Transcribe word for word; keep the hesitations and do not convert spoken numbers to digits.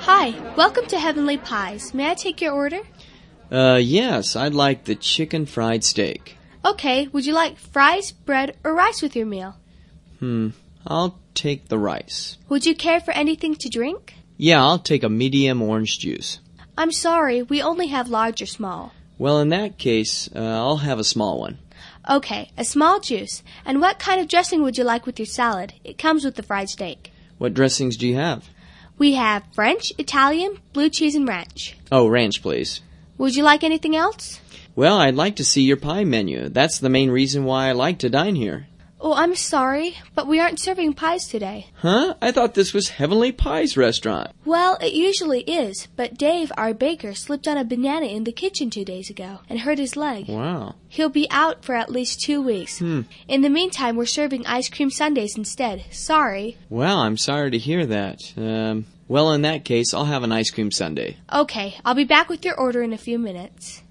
Hi, welcome to Heavenly Pies. May I take your order? Uh, yes, I'd like the chicken fried steak. Okay, would you like fries, bread, or rice with your meal? Hmm, I'll take the rice. Would you care for anything to drink? Yeah, I'll take a medium orange juice. I'm sorry, we only have large or small. Well, in that case, uh, I'll have a small one. Okay, a small juice. And what kind of dressing would you like with your salad? It comes with the fried steak. What dressings do you have? We have French, Italian, blue cheese, and ranch. Oh, ranch, please. Would you like anything else? Well, I'd like to see your pie menu. That's the main reason why I like to dine here. Oh, I'm sorry, but we aren't serving pies today. Huh? I thought this was Heavenly Pies restaurant. Well, it usually is, but Dave, our baker, slipped on a banana in the kitchen two days ago and hurt his leg. Wow. He'll be out for at least two weeks. Hmm. In the meantime, we're serving ice cream sundaes instead. Sorry. Well, I'm sorry to hear that. Um, well, in that case, I'll have an ice cream sundae. Okay, I'll be back with your order in a few minutes.